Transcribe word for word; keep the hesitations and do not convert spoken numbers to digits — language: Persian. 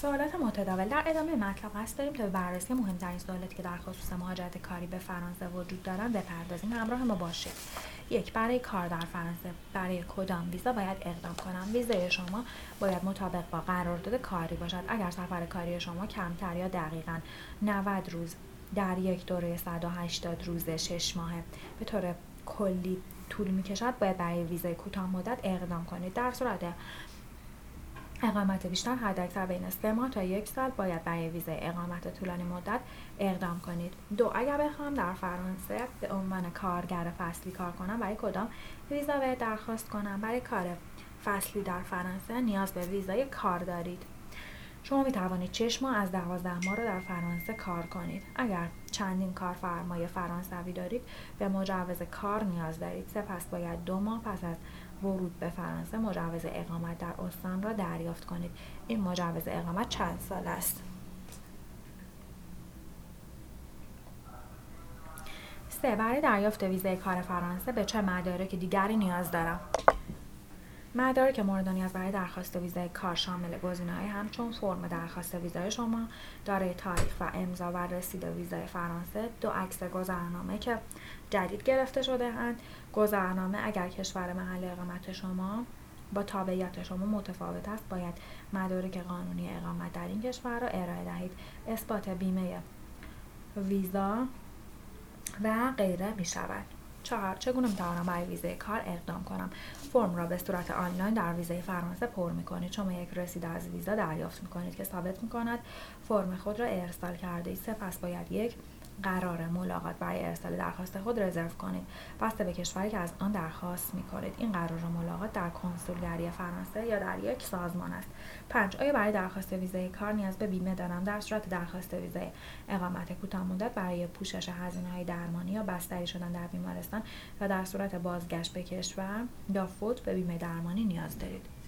سوالات متداول. در ادامه مطلب قصد داریم تا به بررسی مهمترین سوالاتی که در خصوص مهاجرت کاری به فرانسه وجود دارند بپردازیم. همراه ما باشید. یک، برای کار در فرانسه برای کدام ویزا باید اقدام کنم؟ ویزای شما باید مطابق با قرارداد کاری باشد. اگر سفر کاری شما کمتر یا دقیقاً نود روز در یک دوره صد و هشتاد روزه شش ماهه به طور کلی طول می‌کشد، باید برای ویزای کوتاه مدت اقدام کنید. در صورت اقامت بیشتر حداکثر بین سه ماه تا یک سال باید برای ویزای اقامت طولانی مدت اقدام کنید. دو، اگر بخوام در فرانسه به عنوان کارگر فصلی کار کنم، برای کدام ویزا باید درخواست کنم؟ برای کار فصلی در فرانسه نیاز به ویزای کار دارید. شما می توانید شش ماه از دوازده ماه را در فرانسه کار کنید. اگر چندین کارفرمای فرانسوی دارید به مجوز کار نیاز دارید. سپس باید دو ماه پس از ورود به فرانسه مجوز اقامت در استان را دریافت کنید. این مجوز اقامت چند سال است؟ سه، برای دریافت ویزای کار فرانسه به چه مدارک دیگری نیاز دارم؟ مدارک مورد نیاز برای درخواست ویزای کار شامل گزینه‌های همچون فرم درخواست ویزای شما، دارای تاریخ و امضا و رسید ویزای فرانسه، دو عکس گذرنامه که جدید گرفته شده اند. گذرنامه اگر کشور محل اقامت شما با تابعیت شما متفاوت است، باید مدارک قانونی اقامت در این کشور را ارائه دهید. اثبات بیمه ویزا و غیره می شود. چهار، چگونه میتوانم برای ویزای کار اقدام کنم؟ فرم را به صورت آنلاین در ویزای فرانسه پر میکنید. شما یک رسید از ویزا دریافت میکنید که ثابت میکند فرم خود را ارسال کرده اید. سپس باید یک قرار ملاقات برای ارسال درخواست خود رزرو کنید بسته به کشوری که از آن درخواست میکنید. این قرار ملاقات در کنسولگری فرانسه یا در یک سازمان است. پنج، آیا برای درخواست ویزای کار نیاز به بیمه دارم؟ در صورت درخواست ویزای اقامت کوتاه مدت برای پوشش هزینه‌های درمانی یا بستری شدن در بیمارستان و در صورت بازگشت به کشور یا فوت به بیمه درمانی نیاز دارید.